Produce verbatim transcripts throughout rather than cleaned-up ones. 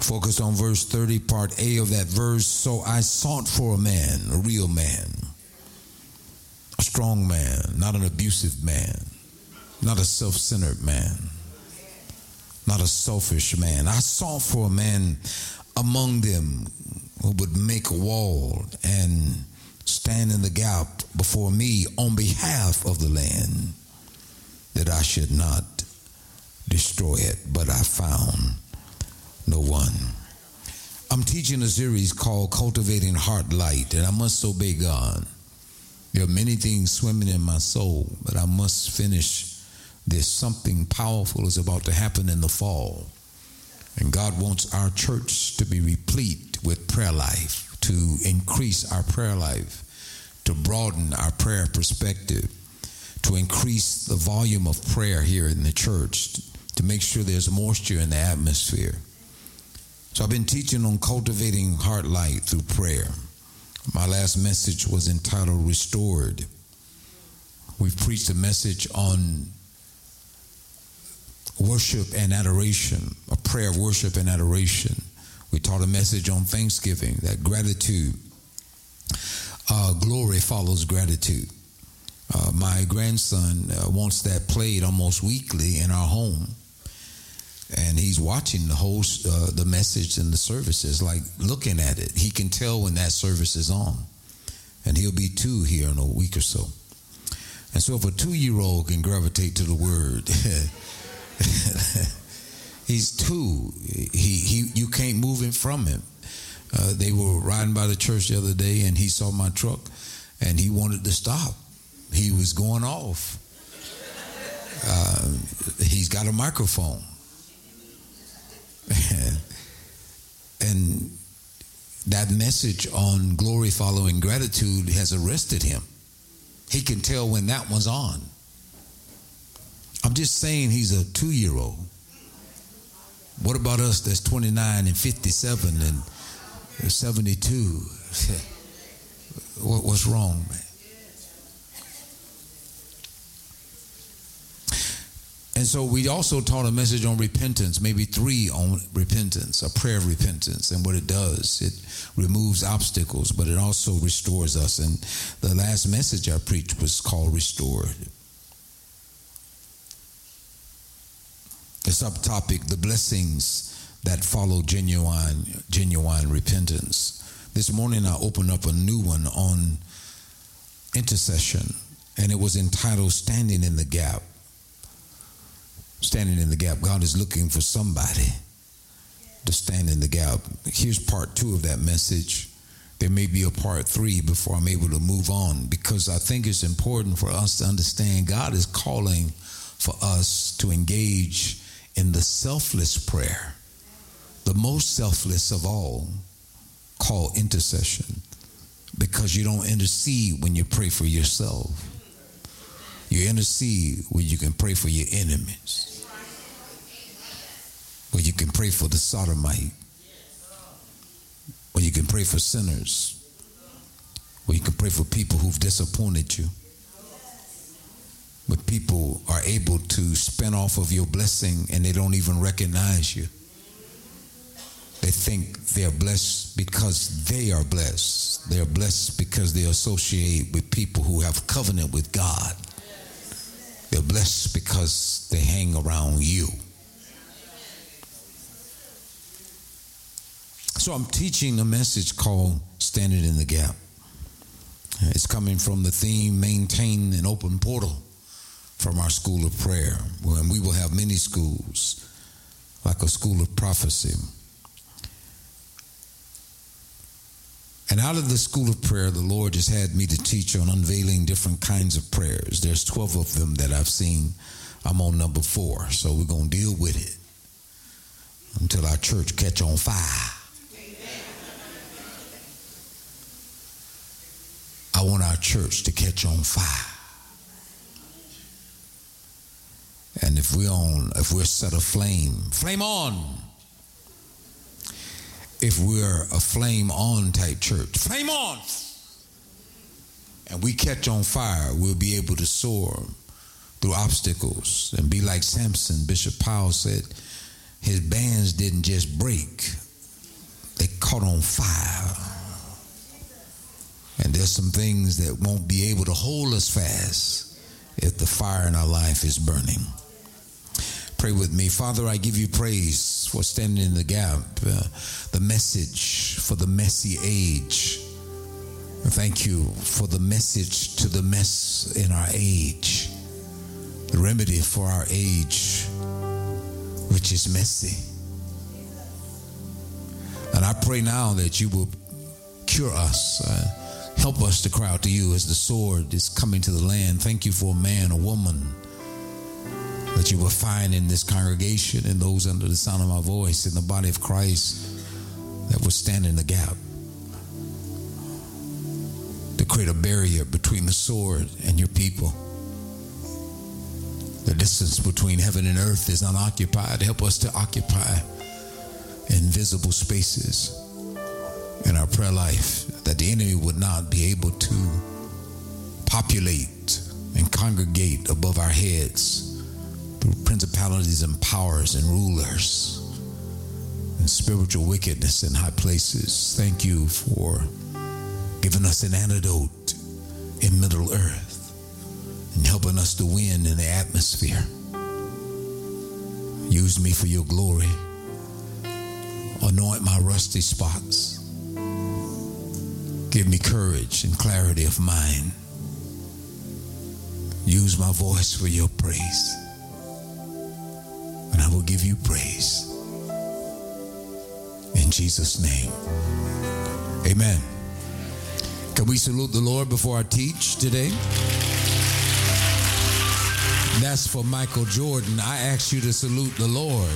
Focus on verse thirty, part A of that verse. So I sought for a man, a real man, a strong man, not an abusive man, not a self-centered man, not a selfish man. I sought for a man among them who would make a wall and stand in the gap before me on behalf of the land, that I should not destroy it. But I found no one. I'm teaching a series called Cultivating Heart Light, and I must obey God. There are many things swimming in my soul, but I must finish this. Something powerful is about to happen in the fall, and God wants our church to be replete with prayer life, to increase our prayer life, to broaden our prayer perspective, to increase the volume of prayer here in the church, to make sure there's moisture in the atmosphere. So I've been teaching on cultivating heart light through prayer. My last message was entitled Restored. We've preached a message on worship and adoration, a prayer of worship and adoration. We taught a message on Thanksgiving, that gratitude, uh, glory follows gratitude. Uh, my grandson uh, wants that played almost weekly in our home. And he's watching the whole, uh, the message and the services, like looking at it. He can tell when that service is on. And he'll be two here in a week or so. And so if a two-year-old can gravitate to the word, he's two. He, he, you can't move him from him. Uh, they were riding by the church the other day, and he saw my truck, and he wanted to stop. He was going off. Uh, he's got a microphone. And that message on glory following gratitude has arrested him. He can tell when that one's on. I'm just saying he's a two-year-old. What about us that's twenty-nine and fifty-seven and seventy-two? What, what's wrong, man? And so we also taught a message on repentance, maybe three on repentance, a prayer of repentance, and what it does. It removes obstacles, but it also restores us. And the last message I preached was called Restored. The subtopic, the blessings that follow genuine, genuine repentance. This morning I opened up a new one on intercession, and it was entitled Standing in the Gap. Standing in the gap. God is looking for somebody to stand in the gap. Here's part two of that message. There may be a part three before I'm able to move on, because I think it's important for us to understand God is calling for us to engage in the selfless prayer, the most selfless of all, called intercession, because you don't intercede when you pray for yourself. You intercede when you can pray for your enemies, where you can pray for the sodomite, where you can pray for sinners, where you can pray for people who've disappointed you. But people are able to spin off of your blessing and they don't even recognize you. They think they're blessed because they are blessed. They're blessed because they associate with people who have covenant with God. They're blessed because they hang around you. So I'm teaching a message called Standing in the Gap. It's coming from the theme, Maintain an Open Portal, from our School of Prayer, when we will have many schools, like a School of Prophecy. And out of the School of Prayer, the Lord just had me to teach on unveiling different kinds of prayers. There's twelve of them that I've seen. I'm on number four, so we're going to deal with it until our church catch on fire. I want our church to catch on fire. And if we're on, if we're set aflame, flame on. If we're a flame on type church, flame on. And we catch on fire, we'll be able to soar through obstacles and be like Samson. Bishop Powell said his bands didn't just break, caught on fire. And there's some things that won't be able to hold us fast if the fire in our life is burning. Pray with me. Father, I give you praise for standing in the gap, uh, the message for the messy age. Thank you for the message to the mess in our age, the remedy for our age, which is messy. And I pray now that you will cure us, uh, help us to cry out to you as the sword is coming to the land. Thank you for a man, a woman, that you will find in this congregation and those under the sound of my voice in the body of Christ that will stand in the gap to create a barrier between the sword and your people. The distance between heaven and earth is unoccupied. Help us to occupy invisible spaces in our prayer life, that the enemy would not be able to populate and congregate above our heads through principalities and powers and rulers and spiritual wickedness in high places. Thank you for giving us an antidote in Middle Earth and helping us to win in the atmosphere. Use me for your glory. Anoint my rusty spots. Give me courage and clarity of mind. Use my voice for your praise. And I will give you praise. In Jesus' name. Amen. Can we salute the Lord before I teach today? That's for Michael Jordan. I ask you to salute the Lord.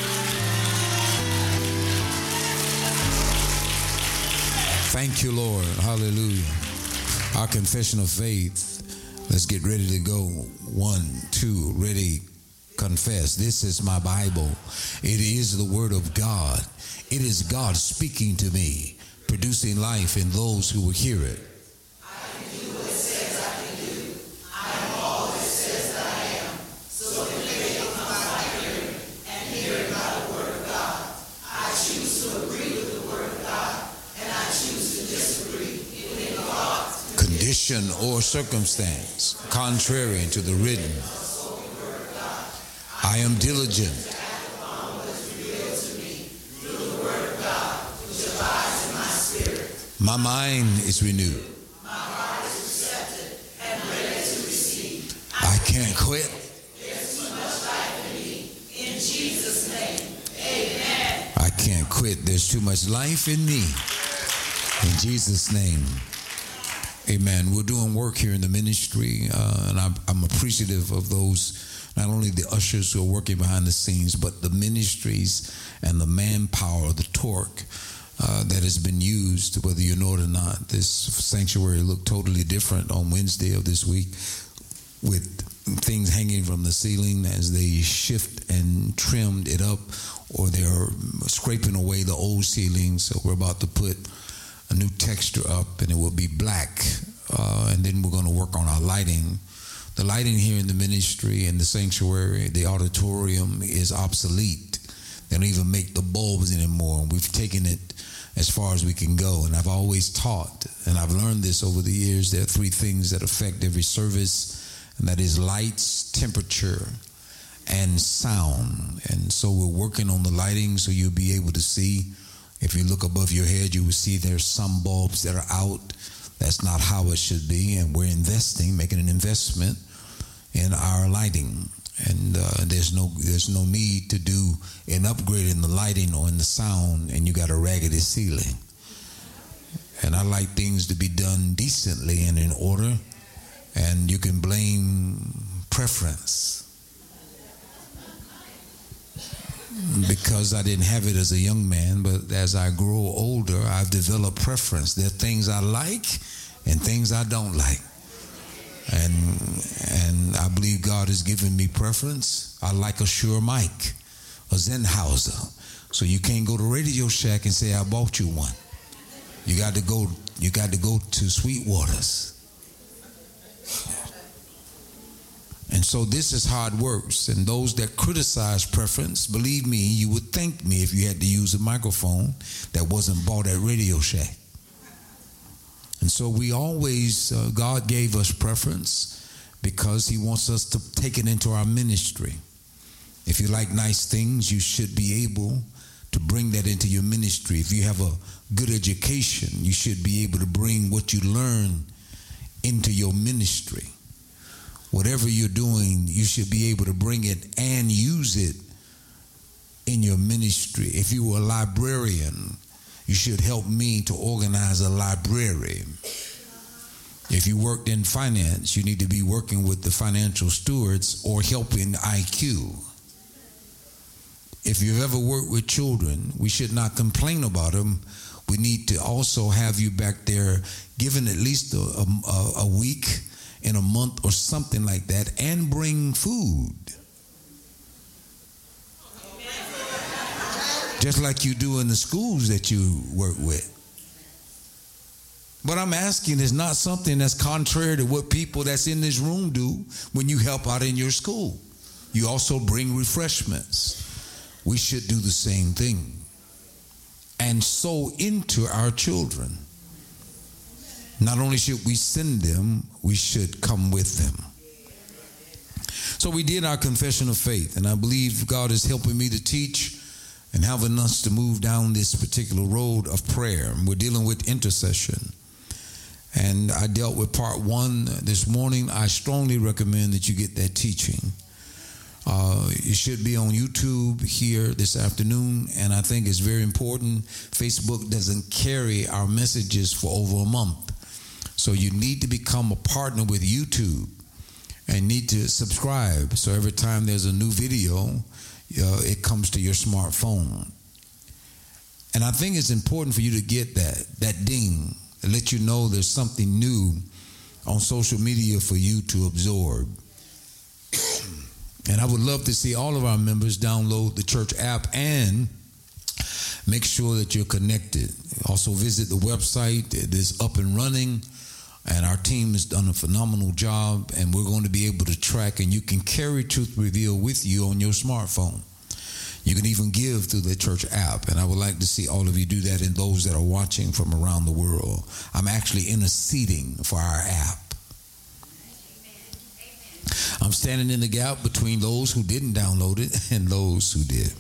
Thank you, Lord. Hallelujah. Our confession of faith. Let's get ready to go. One, two, ready, confess. This is my Bible. It is the Word of God. It is God speaking to me, producing life in those who will hear it. I can do what it says I can do. I am all it says that I am. So the faith comes by hearing, and hearing by the Word of God. I choose to agree with the Word of God, and I choose to disagree with God's condition or circumstance contrary to the written. I am diligent. My mind is renewed. My heart is receptive and ready to receive. I can't quit. There's too much life in me. In Jesus' name, amen. I can't quit. There's too much life in me. In Jesus' name, amen. We're doing work here in the ministry, uh, and I'm, I'm appreciative of those, not only the ushers who are working behind the scenes, but the ministries and the manpower, the torque Uh, that has been used, whether you know it or not. This sanctuary looked totally different on Wednesday of this week, with things hanging from the ceiling as they shift and trimmed it up, or they're scraping away the old ceiling. So we're about to put a new texture up, and it will be black. Uh, and then we're going to work on our lighting. The lighting here in the ministry and the sanctuary, the auditorium, is obsolete. They don't even make the bulbs anymore. We've taken it as far as we can go. And I've always taught, and I've learned this over the years, there are three things that affect every service, and that is lights, temperature, and sound. And so we're working on the lighting so you'll be able to see. If you look above your head, you will see there's some bulbs that are out. That's not how it should be. And we're investing, making an investment in our lighting. And uh, there's no there's no need to do an upgrade in the lighting or in the sound, and you got a raggedy ceiling. And I like things to be done decently and in order, and you can blame preference. Because I didn't have it as a young man, but as I grow older, I've developed preference. There are things I like and things I don't like. And and I believe God has given me preference. I like a Shure mic, a Sennheiser. So you can't go to Radio Shack and say I bought you one. You got to go. You got to go to Sweetwater's and And so this is how it works. And those that criticize preference, believe me, you would thank me if you had to use a microphone that wasn't bought at Radio Shack. And so we always, uh, God gave us preference because he wants us to take it into our ministry. If you like nice things, you should be able to bring that into your ministry. If you have a good education, you should be able to bring what you learn into your ministry. Whatever you're doing, you should be able to bring it and use it in your ministry. If you were a librarian, you should help me to organize a library. If you worked in finance, you need to be working with the financial stewards or helping I Q. If you've ever worked with children, we should not complain about them. We need to also have you back there given at least a, a, a week in a month or something like that, and bring food. Just like you do in the schools that you work with. But I'm asking, is not something that's contrary to what people that's in this room do when you help out in your school. You also bring refreshments. We should do the same thing. And sow into our children. Not only should we send them, we should come with them. So we did our confession of faith, and I believe God is helping me to teach and helping us to move down this particular road of prayer. We're dealing with intercession. And I dealt with part one this morning. I strongly recommend that you get that teaching. Uh, it should be on YouTube here this afternoon, and I think it's very important. Facebook doesn't carry our messages for over a month. So you need to become a partner with YouTube and need to subscribe. So every time there's a new video, uh, it comes to your smartphone. And I think it's important for you to get that, that ding, to let you know there's something new on social media for you to absorb. And I would love to see all of our members download the church app and make sure that you're connected. Also visit the website. It is up and running. And our team has done a phenomenal job, and we're going to be able to track, and you can carry Truth Revealed with you on your smartphone. You can even give through the church app, and I would like to see all of you do that, and those that are watching from around the world. I'm actually interceding for our app. I'm standing in the gap between those who didn't download it and those who did.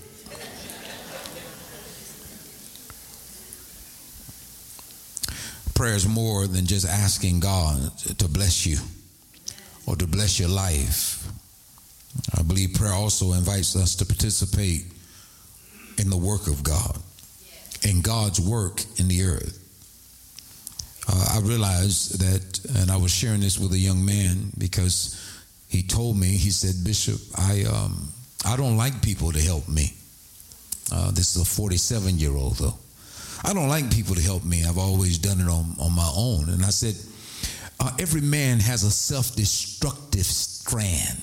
Prayer is more than just asking God to bless you or to bless your life. I believe prayer also invites us to participate in the work of God, in God's work in the earth. Uh, I realized that, and I was sharing this with a young man because he told me, he said, Bishop, I um, I don't like people to help me. Uh, this is a forty-seven-year-old though. I don't like people to help me. I've always done it on, on my own. And I said, uh, every man has a self-destructive strand.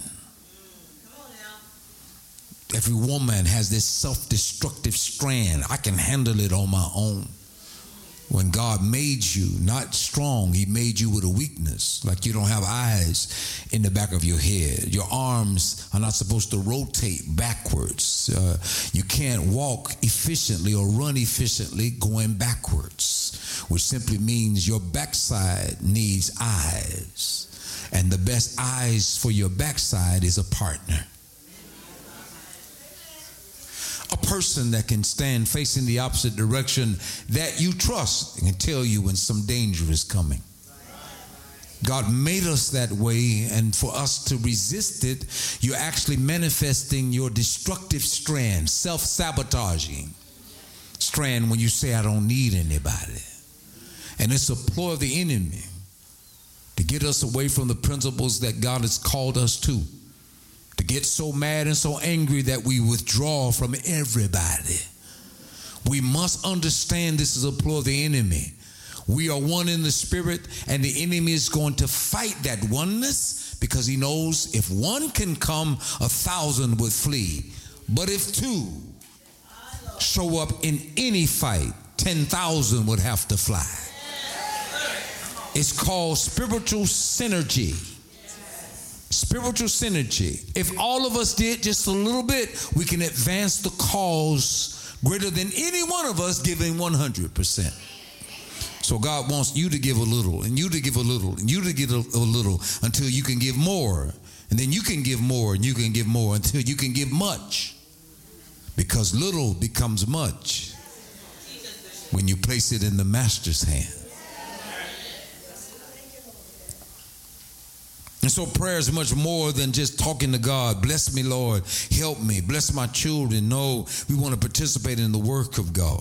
Every woman has this self-destructive strand. I can handle it on my own. When God made you not strong, he made you with a weakness. Like you don't have eyes in the back of your head. Your arms are not supposed to rotate backwards. Uh, you can't walk efficiently or run efficiently going backwards, which simply means your backside needs eyes. And the best eyes for your backside is a partner. A person that can stand facing the opposite direction that you trust and can tell you when some danger is coming. God made us that way, and for us to resist it, you're actually manifesting your destructive strand, self-sabotaging strand when you say, I don't need anybody. And it's a ploy of the enemy to get us away from the principles that God has called us to. To get so mad and so angry that we withdraw from everybody. We must understand this is a ploy of the enemy. We are one in the spirit, and the enemy is going to fight that oneness because he knows if one can come, a thousand would flee. But if two show up in any fight, ten thousand would have to fly. It's called spiritual synergy. Spiritual synergy. If all of us did just a little bit, we can advance the cause greater than any one of us giving one hundred percent. So God wants you to give a little, and you to give a little, and you to give a, a little until you can give more. And then you can give more, and you can give more until you can give much. Because little becomes much when you place it in the master's hand. And so prayer is much more than just talking to God. Bless me, Lord. Help me. Bless my children. No, we want to participate in the work of God.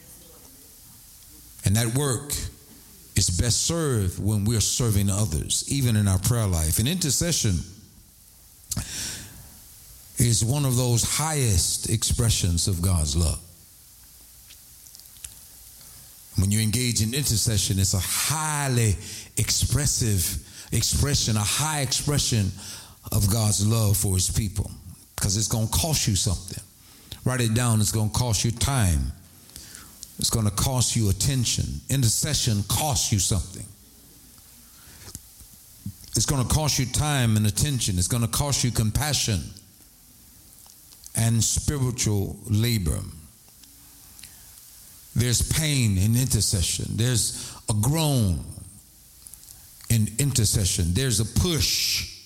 And that work is best served when we're serving others, even in our prayer life. And intercession is one of those highest expressions of God's love. When you engage in intercession, it's a highly expressive expression, a high expression of God's love for his people, because it's going to cost you something. Write it down. It's going to cost you time. It's going to cost you attention. Intercession costs you something. It's going to cost you time and attention. It's going to cost you compassion and spiritual labor. There's pain in intercession. There's a groan in intercession. There's a push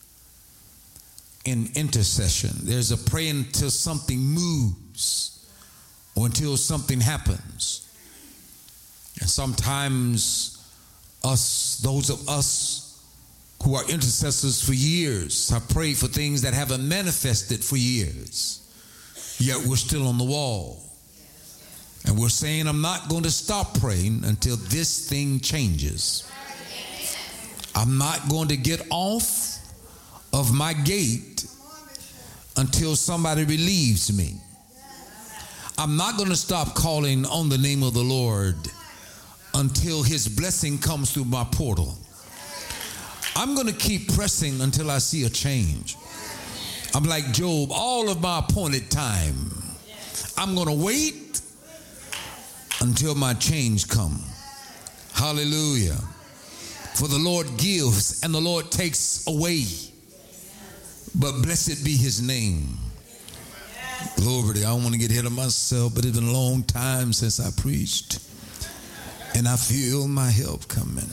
in intercession. There's a pray until something moves or until something happens. And sometimes us, those of us who are intercessors for years, have prayed for things that haven't manifested for years, yet we're still on the wall. And we're saying, I'm not going to stop praying until this thing changes. I'm not going to get off of my gate until somebody relieves me. I'm not going to stop calling on the name of the Lord until his blessing comes through my portal. I'm going to keep pressing until I see a change. I'm like Job, all of my appointed time. I'm going to wait until my change come. Hallelujah. For the Lord gives and the Lord takes away. But blessed be his name. Glory to God. I don't want to get ahead of myself, but it's been a long time since I preached. And I feel my help coming.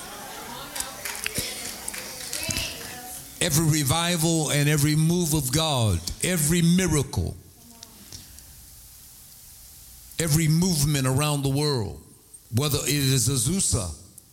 Every revival and every move of God, every miracle, every movement around the world, whether it is Azusa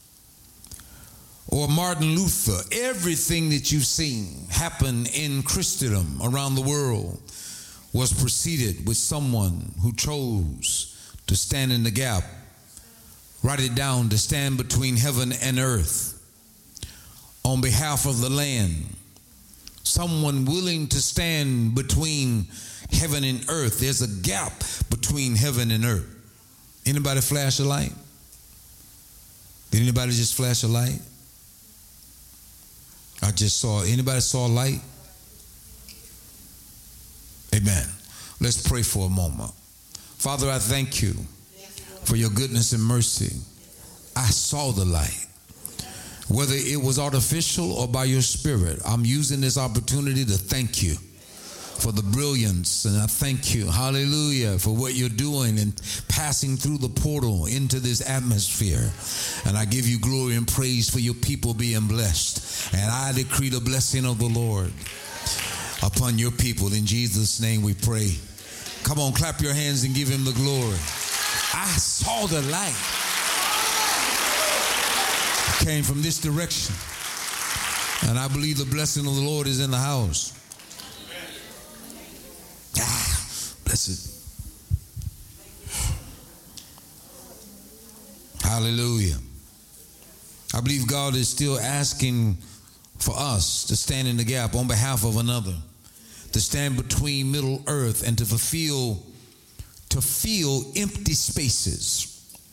or Martin Luther, everything that you've seen happen in Christendom around the world was preceded with someone who chose to stand in the gap. Write it down, to stand between heaven and earth on behalf of the land. Someone willing to stand between heaven and earth. There's a gap between heaven and earth. Anybody flash a light? Did anybody just flash a light? I just saw, anybody saw a light? Amen. Let's pray for a moment. Father, I thank you for your goodness and mercy. I saw the light. Whether it was artificial or by your spirit, I'm using this opportunity to thank you for the brilliance. And I thank you, hallelujah, for what you're doing and passing through the portal into this atmosphere. And I give you glory and praise for your people being blessed. And I decree the blessing of the Lord upon your people. In Jesus' name we pray. Come on, clap your hands and give him the glory. I saw the light. It came from this direction. And I believe the blessing of the Lord is in the house. Ah, blessed. Hallelujah. I believe God is still asking for us to stand in the gap on behalf of another, to stand between Middle Earth and to fulfill, to fill empty spaces,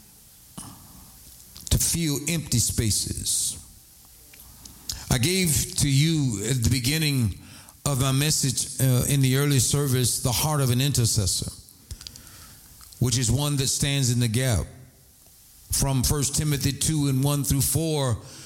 to fill empty spaces. I gave to you at the beginning of my message uh, in the early service, the heart of an intercessor, which is one that stands in the gap. From First Timothy two and one through four,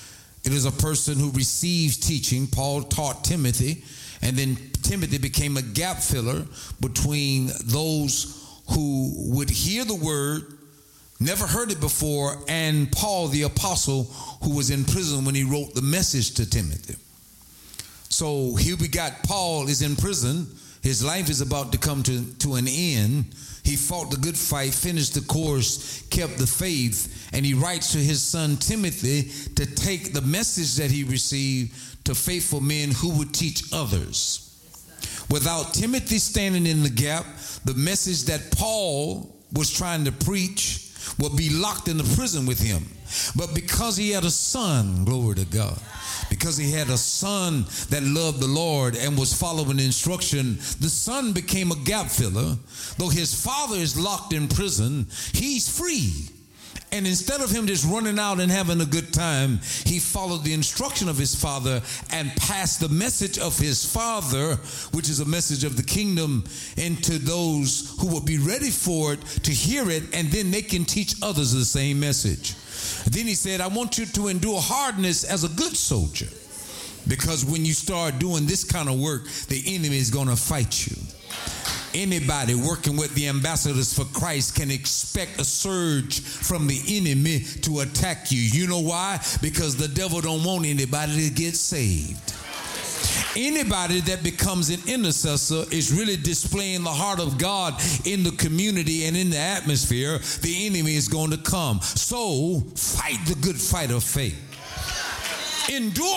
It is a person who receives teaching. Paul taught Timothy, and then Timothy became a gap filler between those who would hear the word, never heard it before, and Paul the apostle, who was in prison when he wrote the message to Timothy. So here we got Paul is in prison. His life is about to come to, to an end. He fought the good fight, finished the course, kept the faith, and he writes to his son Timothy to take the message that he received to faithful men who would teach others. Without Timothy standing in the gap, the message that Paul was trying to preach would be locked in the prison with him. But because he had a son, glory to God, because he had a son that loved the Lord and was following instruction, the son became a gap filler. Though his father is locked in prison, he's free. And instead of him just running out and having a good time, he followed the instruction of his father and passed the message of his father, which is a message of the kingdom, into those who will be ready for it to hear it, and then they can teach others the same message. Then he said, I want you to endure hardness as a good soldier, because when you start doing this kind of work, the enemy is going to fight you. Anybody working with the ambassadors for Christ can expect a surge from the enemy to attack you. You know why? Because the devil don't want anybody to get saved. Anybody that becomes an intercessor is really displaying the heart of God in the community and in the atmosphere. The enemy is going to come. So fight the good fight of faith. Endure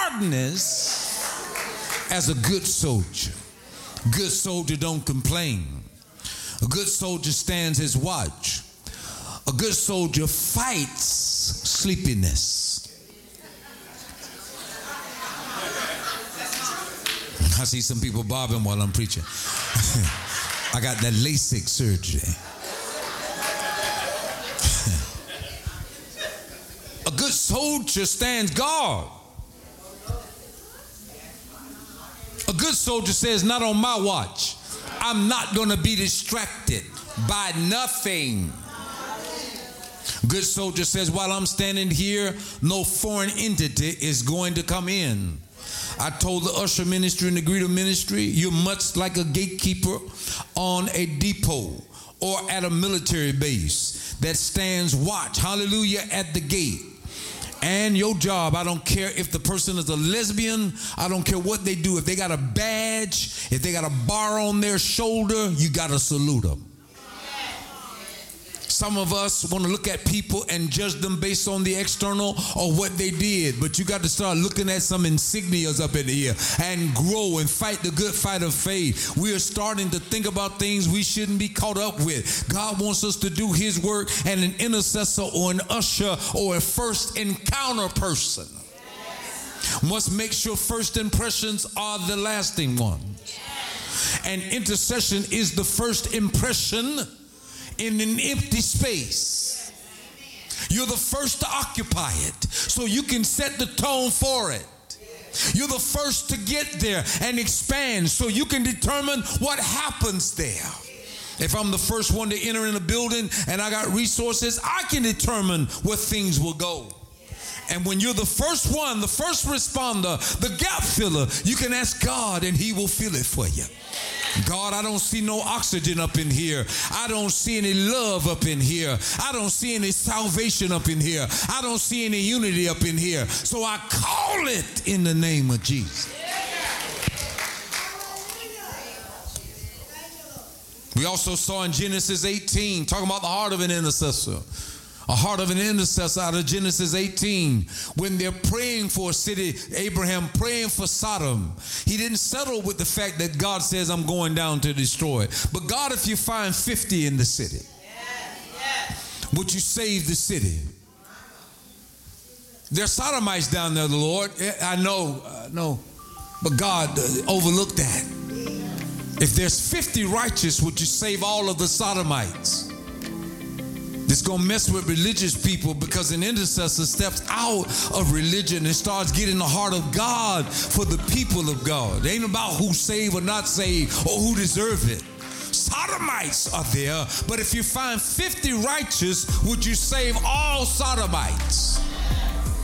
hardness as a good soldier. Good soldier don't complain. A good soldier stands his watch. A good soldier fights sleepiness. I see some people bobbing while I'm preaching. I got that LASIK surgery. A good soldier stands guard. A good soldier says, not on my watch. I'm not going to be distracted by nothing. Good soldier says, while I'm standing here, no foreign entity is going to come in. I told the usher ministry and the greeter ministry, you're much like a gatekeeper on a depot or at a military base that stands watch, hallelujah, at the gate. And your job, I don't care if the person is a lesbian, I don't care what they do. If they got a badge, if they got a bar on their shoulder, you got to salute them. Some of us want to look at people and judge them based on the external or what they did. But you got to start looking at some insignias up in here and grow and fight the good fight of faith. We are starting to think about things we shouldn't be caught up with. God wants us to do his work, and an intercessor or an usher or a first encounter person must make sure first impressions are the lasting ones. And intercession is the first impression in an empty space. You're the first to occupy it, so you can set the tone for it. You're the first to get there and expand, so you can determine what happens there. If I'm the first one to enter in a building and I got resources, I can determine where things will go. And when you're the first one, the first responder, the gap filler, you can ask God and he will fill it for you. God, I don't see no oxygen up in here. I don't see any love up in here. I don't see any salvation up in here. I don't see any unity up in here. So I call it in the name of Jesus. We also saw in Genesis eighteen, talking about the heart of an intercessor. A heart of an intercessor out of Genesis eighteen. When they're praying for a city, Abraham praying for Sodom, he didn't settle with the fact that God says, I'm going down to destroy it. But God, if you find fifty in the city, yes, yes. would you save the city? There's Sodomites down there, the Lord. I know, uh, no. But God uh, overlooked that. If there's fifty righteous, would you save all of the Sodomites? It's going to mess with religious people, because an intercessor steps out of religion and starts getting the heart of God for the people of God. It ain't about who's saved or not saved or who deserve it. Sodomites are there, but if you find fifty righteous, would you save all Sodomites?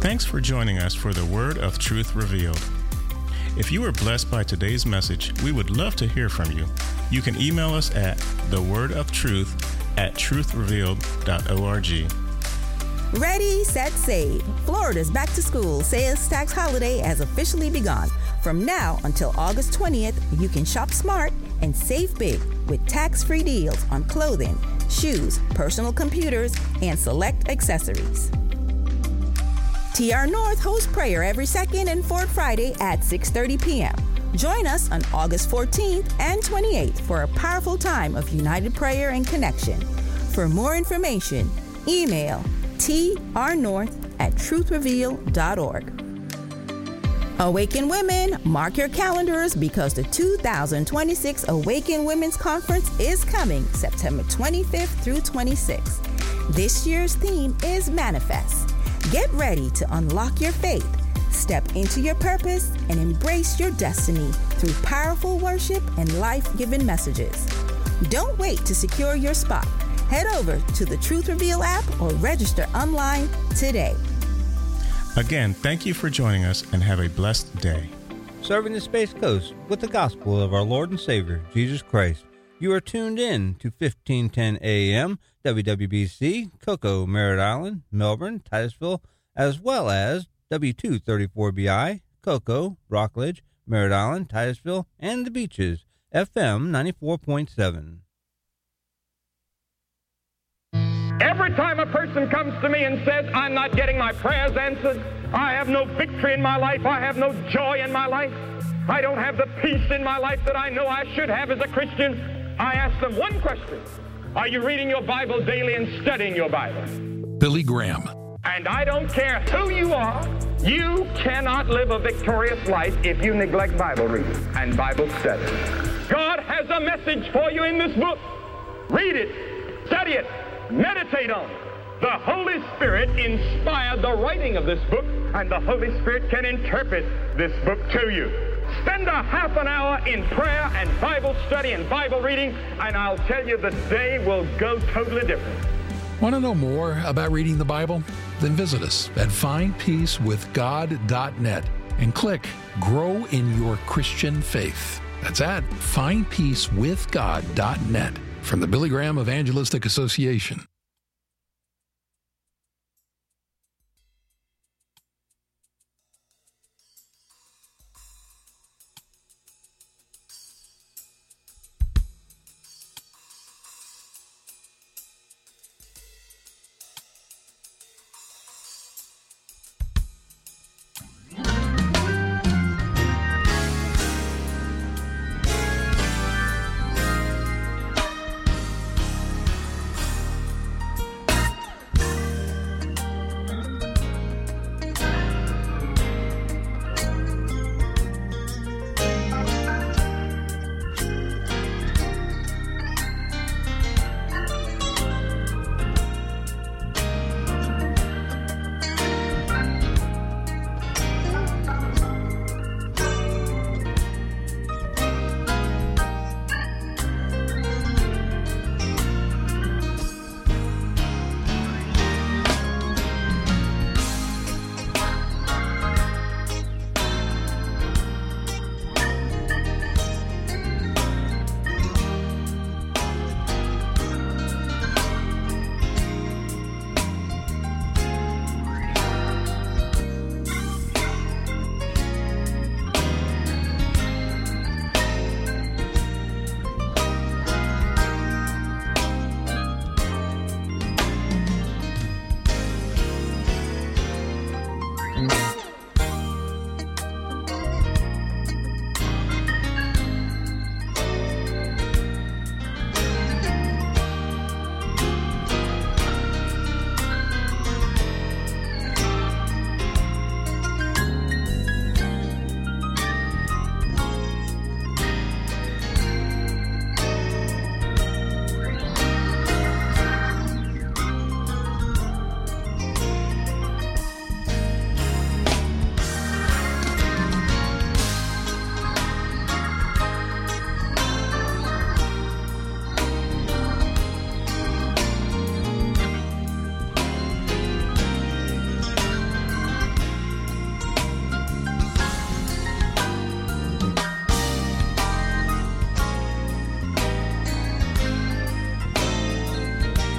Thanks for joining us for the Word of Truth Revealed. If you were blessed by today's message, we would love to hear from you. You can email us at thewordoftruth at truth revealed dot org. Ready, set, save. Florida's back to school sales tax holiday has officially begun. From now until August twentieth, you can shop smart and save big with tax-free deals on clothing, shoes, personal computers, and select accessories. T R North hosts prayer every second and fourth Friday at six thirty p.m. Join us on August fourteenth and twenty-eighth for a powerful time of united prayer and connection. For more information, email T R North at truth reveal dot org. Awaken Women, mark your calendars because the two thousand twenty-six Awaken Women's Conference is coming September twenty-fifth through twenty-sixth. This year's theme is Manifest. Get ready to unlock your faith, step into your purpose, and embrace your destiny through powerful worship and life-giving messages. Don't wait to secure your spot. Head over to the Truth Reveal app or register online today. Again, thank you for joining us and have a blessed day. Serving the Space Coast with the gospel of our Lord and Savior, Jesus Christ. You are tuned in to fifteen ten A M, W W B C, Cocoa, Merritt Island, Melbourne, Titusville, as well as W two thirty-four B I, Cocoa, Rockledge, Merritt Island, Titusville, and the Beaches, F M ninety-four point seven. Every time a person comes to me and says, I'm not getting my prayers answered, I have no victory in my life, I have no joy in my life, I don't have the peace in my life that I know I should have as a Christian, I ask them one question. Are you reading your Bible daily and studying your Bible? Billy Graham. And I don't care who you are, you cannot live a victorious life if you neglect Bible reading and Bible study. God has a message for you in this book. Read it, study it, meditate on it. The Holy Spirit inspired the writing of this book, and the Holy Spirit can interpret this book to you. Spend a half an hour in prayer and Bible study and Bible reading, and I'll tell you the day will go totally different. Want to know more about reading the Bible? Then visit us at find peace with god dot net and click Grow in Your Christian Faith. That's at find peace with god dot net from the Billy Graham Evangelistic Association.